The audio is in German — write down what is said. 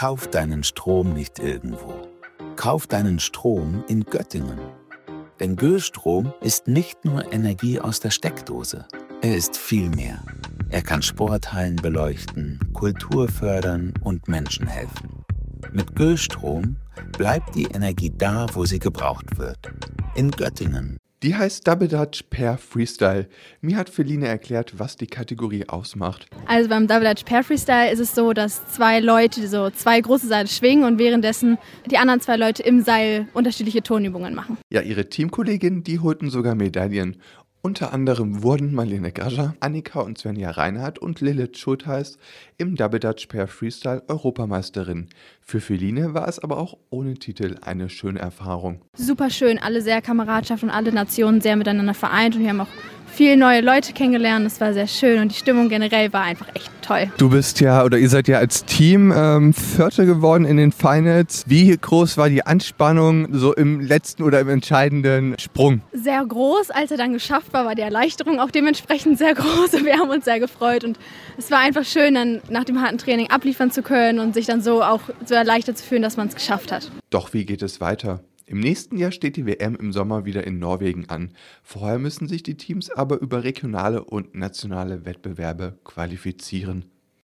Kauf deinen Strom nicht irgendwo. Kauf deinen Strom in Göttingen. Denn Göstrom ist nicht nur Energie aus der Steckdose. Er ist viel mehr. Er kann Sporthallen beleuchten, Kultur fördern und Menschen helfen. Mit Göstrom bleibt die Energie da, wo sie gebraucht wird. In Göttingen. Die heißt Double Dutch Per Freestyle. Mir hat Feline erklärt, was die Kategorie ausmacht. Also beim Double Dutch Per Freestyle ist es so, dass zwei Leute so zwei große Seile schwingen und währenddessen die anderen zwei Leute im Seil unterschiedliche Tonübungen machen. Ja, ihre Teamkolleginnen, die holten sogar Medaillen. Unter anderem wurden Marlene Gascher, Annika und Svenja Reinhardt und Lilith Schultheiß im Double Dutch Per Freestyle Europameisterin. Für Feline war es aber auch ohne Titel eine schöne Erfahrung. Super schön, alle sehr Kameradschaft und alle Nationen sehr miteinander vereint und wir haben auch viele neue Leute kennengelernt. Das war sehr schön und die Stimmung generell war einfach echt toll. Du bist ja, oder ihr seid ja als Team Vierte geworden in den Finals. Wie groß war die Anspannung so im letzten oder im entscheidenden Sprung? Sehr groß, als er dann geschafft war die Erleichterung auch dementsprechend sehr groß und wir haben uns sehr gefreut und es war einfach schön, dann nach dem harten Training abliefern zu können und sich dann so auch so erleichtert zu fühlen, dass man es geschafft hat. Doch wie geht es weiter? Im nächsten Jahr steht die WM im Sommer wieder in Norwegen an. Vorher müssen sich die Teams aber über regionale und nationale Wettbewerbe qualifizieren.